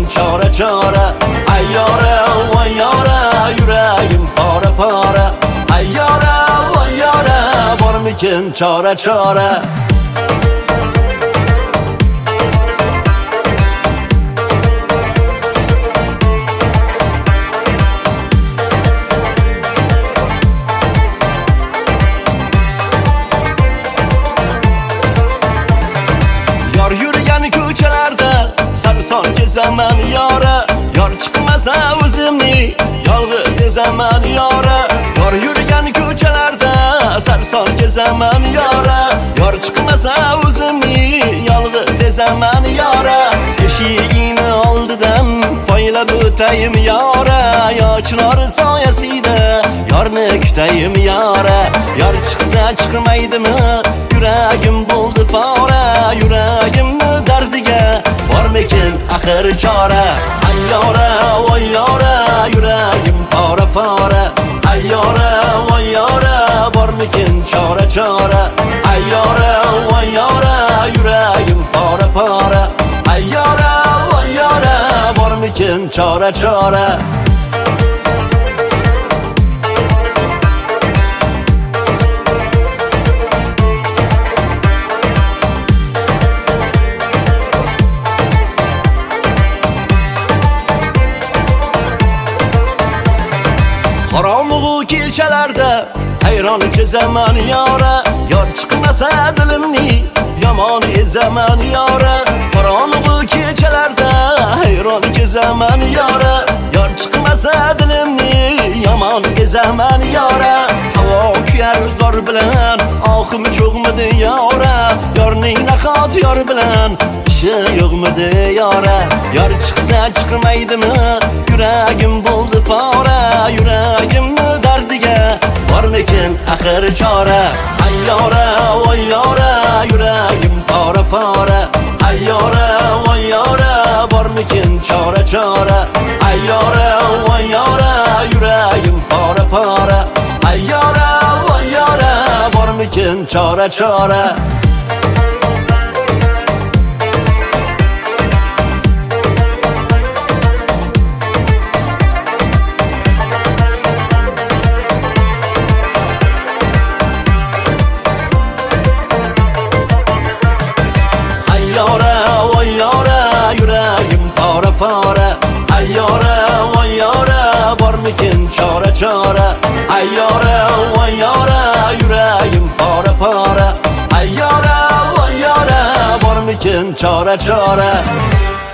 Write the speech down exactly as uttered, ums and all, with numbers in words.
çare çare. Ayyore vayyore yüreğim para para. Ayyore vayyore varmikin çare çare. Yar yürüyen köçelerde sarson gezemen yara. Yar çıkmasa özümni yalğız ezemen yara. Yar yürüyen köçelerde sarson gezemen yara. Yar çıkmasa özümni yalğız ezemen yara. Eşiğini aldıdan payla büteyim yara. Yaşlar sayesinde yarını küteyim yara. Yar çıksa çıkmaydı mı yüreğim buldu para. Yüreğimni derdige varmikin ahir çare. Ayyore vayyore yüreğim para para. Ayyore vayyore varmikin çare çare. Ayyore vayyore yüreğim para para. Ayyore vayyore varmikin çare çare. Karanlığı kilçelerde hayran gezemen yara. Yar çıkmasa dilimni yaman ezemen yara. Karanlığı kilçelerde hayran gezemen yara. Yar çıkmasa dilimni yaman ezemen yara. Hava kuyar zor bilen ahım çoğmadı yara. Yar neyne kat yar bilen işi yoğmadı yara. Yar çıksa çıkmaydı mı yüreğim buldu para. Yüreğimni derdige varmikin ahir çare. Ayyore vayyore yüreğim para para. Ayyore vayyore varmikin çare çare. Ayyore vayyore yüreğim para para. Ayyore vayyore varmikin çare çare. Para ayyore vayyore varmikin çare çare. Ayyore vayyore yüreğim para para. Ayyore vayyore varmikin çare çare.